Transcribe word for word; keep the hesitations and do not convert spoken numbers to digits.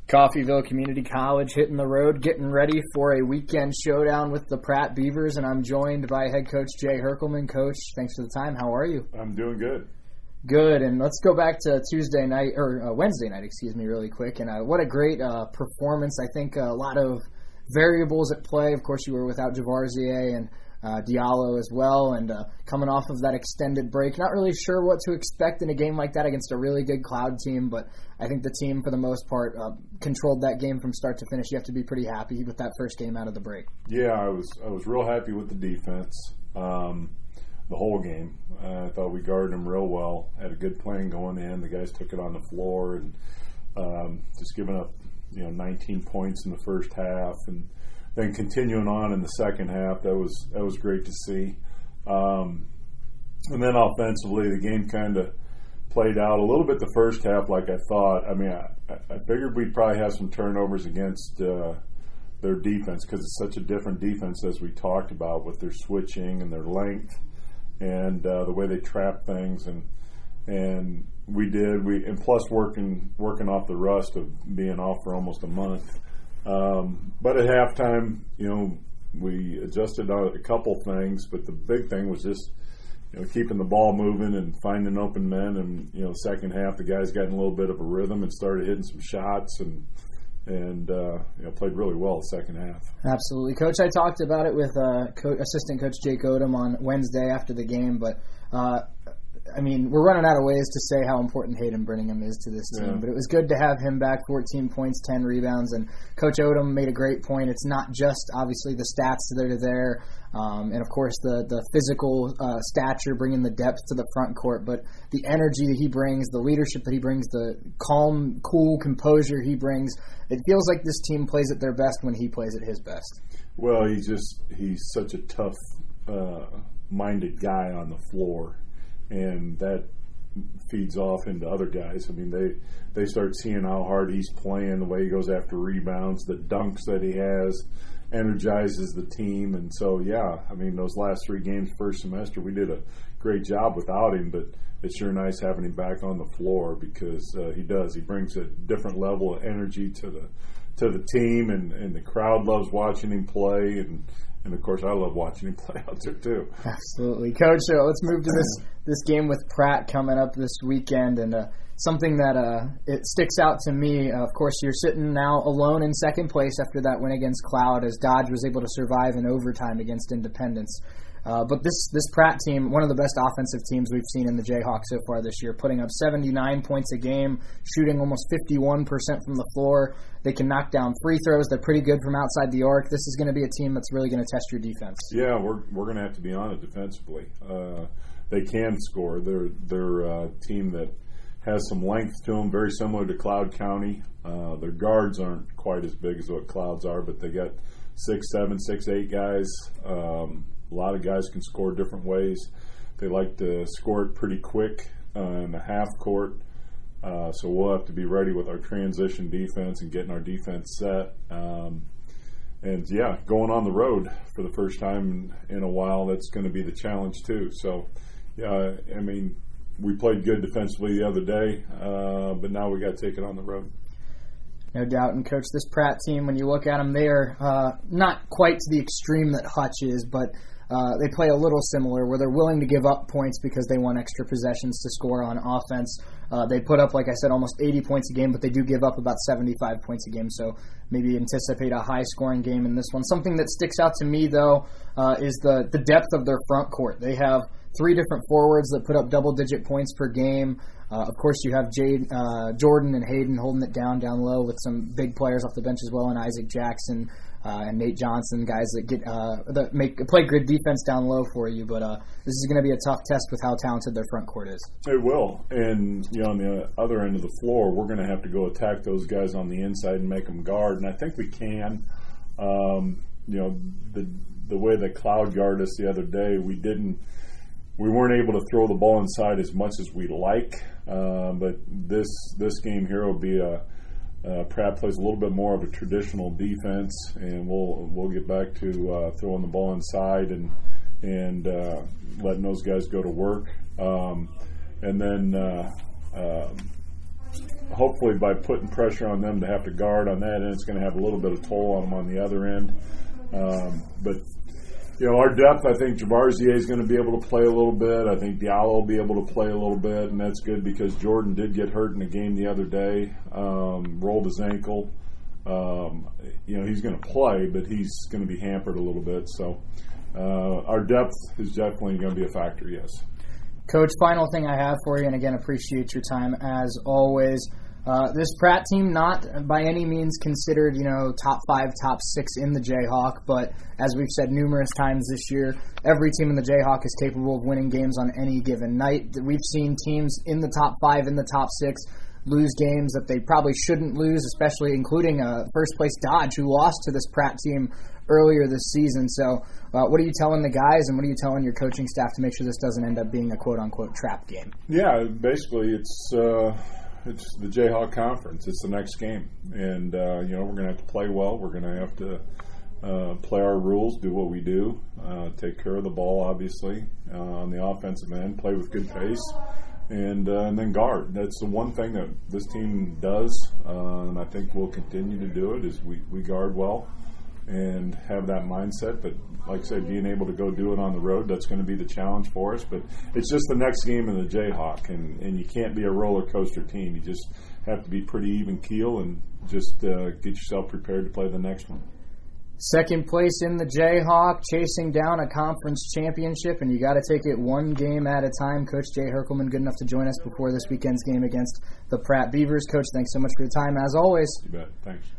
Coffeyville Community College hitting the road, getting ready for a weekend showdown with the Pratt Beavers, and I'm joined by head coach Jay Herkelman. Coach, thanks for the time. How are you? I'm doing good. Good, and let's go back to Tuesday night, or uh, Wednesday night, excuse me, really quick. And uh, what a great uh, performance. I think a lot of variables at play. Of course, you were without Javarzier and Uh, Diallo as well, and uh, coming off of that extended break. Not really sure what to expect in a game like that against a really good Cloud team, but I think the team, for the most part, uh, controlled that game from start to finish. You have to be pretty happy with that first game out of the break. Yeah, I was I was real happy with the defense um, the whole game. Uh, I thought we guarded them real well, had a good plan going in. The guys took it on the floor and um, just giving up you know nineteen points in the first half, and then continuing on in the second half. That was that was great to see. Um, and then offensively, the game kind of played out a little bit the first half like I thought. I mean, I, I figured we'd probably have some turnovers against uh, their defense because it's such a different defense, as we talked about, with their switching and their length and uh, the way they trap things. And and we did. We and plus working working off the rust of being off for almost a month. Um, but at halftime, you know, we adjusted on a couple things, but the big thing was just, you know, keeping the ball moving and finding open men. And, you know, second half, the guys got in a little bit of a rhythm and started hitting some shots and, and uh, you know, played really well the second half. Absolutely. Coach, I talked about it with uh, Co- assistant coach Jake Odom on Wednesday after the game, but uh, I mean, we're running out of ways to say how important Hayden Brittingham is to this team, yeah. But it was good to have him back, fourteen points, ten rebounds, and Coach Odom made a great point. It's not just, obviously, the stats that are there, um, and, of course, the, the physical uh, stature, bringing the depth to the front court, but the energy that he brings, the leadership that he brings, the calm, cool composure he brings. It feels like this team plays at their best when he plays at his best. Well, he's just he's such a tough-minded uh, guy on the floor. And that feeds off into other guys. I mean, they they start seeing how hard he's playing, the way he goes after rebounds, the dunks that he has, energizes the team. And so, yeah, I mean, those last three games first semester, we did a great job without him, but it's sure nice having him back on the floor because uh, he does. He brings a different level of energy to the to the team, and, and the crowd loves watching him play, and And, of course, I love watching him play out there, too. Absolutely. Coach, uh, let's move to this this game with Pratt coming up this weekend. And uh, something that uh, it sticks out to me, uh, of course, you're sitting now alone in second place after that win against Cloud, as Dodge was able to survive in overtime against Independence. Uh, but this, this Pratt team, one of the best offensive teams we've seen in the Jayhawks so far this year, putting up seventy-nine points a game, shooting almost fifty-one percent from the floor. They can knock down free throws. They're pretty good from outside the arc. This is going to be a team that's really going to test your defense. Yeah, we're we're going to have to be on it defensively. Uh, they can score. They're, they're a team that has some length to them, very similar to Cloud County. Uh, their guards aren't quite as big as what Cloud's are, but they got six, seven, six, eight guys. Um, a lot of guys can score different ways. They like to score it pretty quick uh, in the half court. Uh, so we'll have to be ready with our transition defense and getting our defense set. Um, and, yeah, going on the road for the first time in a while, that's going to be the challenge too. So, yeah, I mean, we played good defensively the other day, uh, but now we got to take it on the road. No doubt. And, Coach, this Pratt team, when you look at them, they are uh, not quite to the extreme that Hutch is, but uh, they play a little similar, where they're willing to give up points because they want extra possessions to score on offense. Uh, they put up, like I said, almost eighty points a game, but they do give up about seventy-five points a game, so maybe anticipate a high-scoring game in this one. Something that sticks out to me, though, uh, is the, the depth of their front court. They have three different forwards that put up double-digit points per game. Uh, of course, you have Jade, uh, Jordan and Hayden holding it down down low with some big players off the bench as well, and Isaac Jackson uh, and Nate Johnson, guys that get uh, that make play good defense down low for you. But uh, this is going to be a tough test with how talented their front court is. It will, and you know, on the other end of the floor, we're going to have to go attack those guys on the inside and make them guard, and I think we can. Um, you know, the the way the Cloud guarded us the other day, we didn't. We weren't able to throw the ball inside as much as we'd like, uh, but this this game here will be a uh, Pratt plays a little bit more of a traditional defense, and we'll we'll get back to uh, throwing the ball inside and and uh, letting those guys go to work, um, and then uh, uh, hopefully by putting pressure on them to have to guard on that end, it's going to have a little bit of toll on them on the other end. Um, but, you know, our depth, I think Javarzier is going to be able to play a little bit. I think Diallo will be able to play a little bit, and that's good because Jordan did get hurt in the game the other day, um, rolled his ankle. Um, you know, he's going to play, but he's going to be hampered a little bit. So uh, our depth is definitely going to be a factor, yes. Coach, final thing I have for you, and again, appreciate your time as always. Uh, this Pratt team, not by any means considered, you know, top five, top six in the Jayhawk, but as we've said numerous times this year, every team in the Jayhawk is capable of winning games on any given night. We've seen teams in the top five, in the top six, lose games that they probably shouldn't lose, especially including uh, first-place Dodge, who lost to this Pratt team earlier this season. So uh, what are you telling the guys, and what are you telling your coaching staff to make sure this doesn't end up being a quote-unquote trap game? Yeah, basically it's uh, it's the Jayhawk Conference. It's the next game. And, uh, you know, we're going to have to play well. We're going to have to uh, play our rules, do what we do, uh, take care of the ball, obviously, uh, on the offensive end, play with good pace. And uh, and then guard. That's the one thing that this team does, uh, and I think we'll continue to do it, is we, we guard well and have that mindset. But like I said, being able to go do it on the road, that's going to be the challenge for us. But it's just the next game in the Jayhawk, and, and you can't be a roller coaster team. You just have to be pretty even keel and just uh, get yourself prepared to play the next one. Second place in the Jayhawk, chasing down a conference championship, and you got to take it one game at a time. Coach Jay Herkelman, good enough to join us before this weekend's game against the Pratt Beavers. Coach, thanks so much for your time, as always. You bet. Thanks.